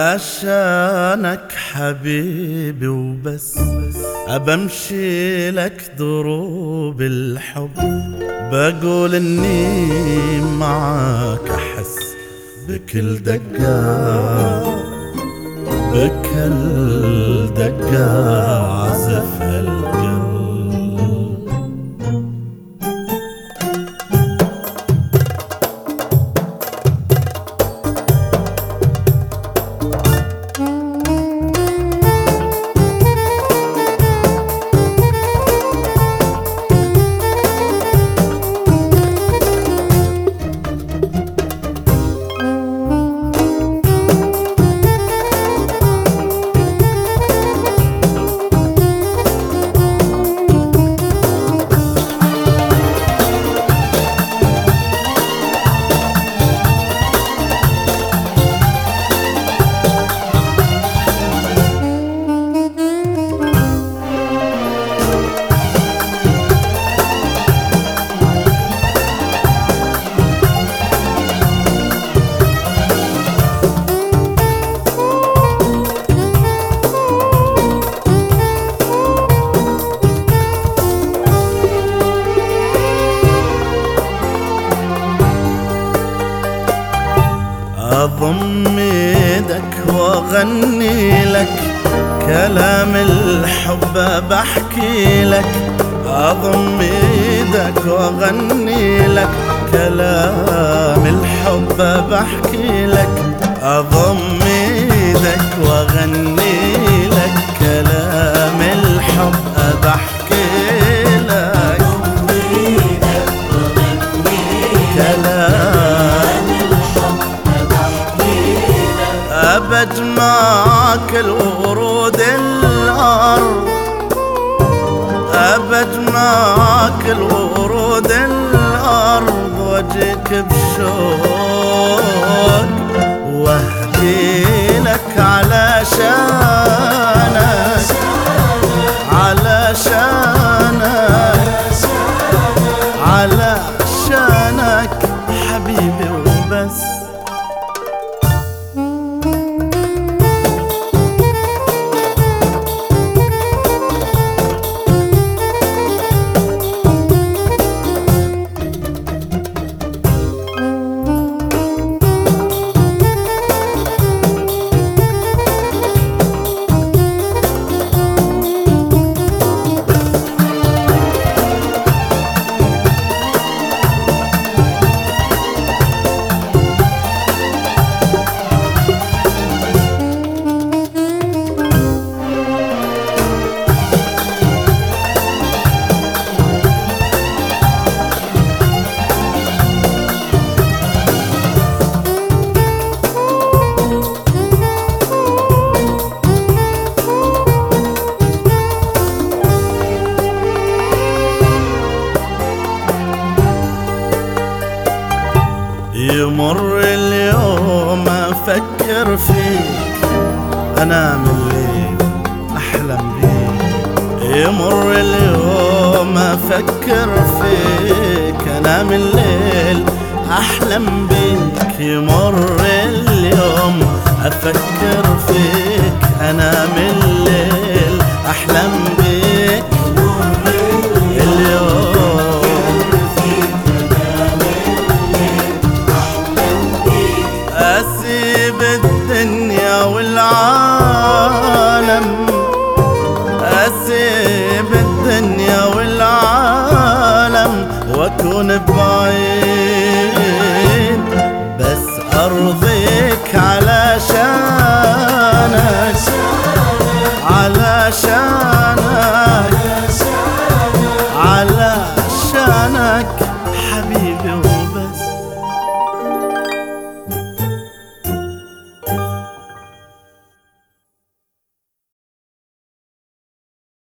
علشانك حبيبي وبس، أبمشي لك دروب الحب، بقول إني معاك أحس بكل دقة، بكل دقة عزف القلب. أضم ايدك واغني لك كلام الحب بحكي لك، أضم ايدك واغني لك كلام الحب بحكي لك، أضم ايدك واغني لك كلام الحب بحكي لك، كلام أبجمعك الورود الأرض، أبجمعك الورود الأرض، واجيك بشوق واهدي لك علشانك، علشانك، علشانك حبيبي وبس. يمر اليوم أفكر فيك، أنام الليل أحلم بيك، يمر اليوم أفكر فيك، أنام الليل أحلم بيك، يمر اليوم أفكر فيك، أنام الليل أحلم بيك، اليوم أسيب الدنيا والعالم، أسيب الدنيا والعالم، وأكون ببعض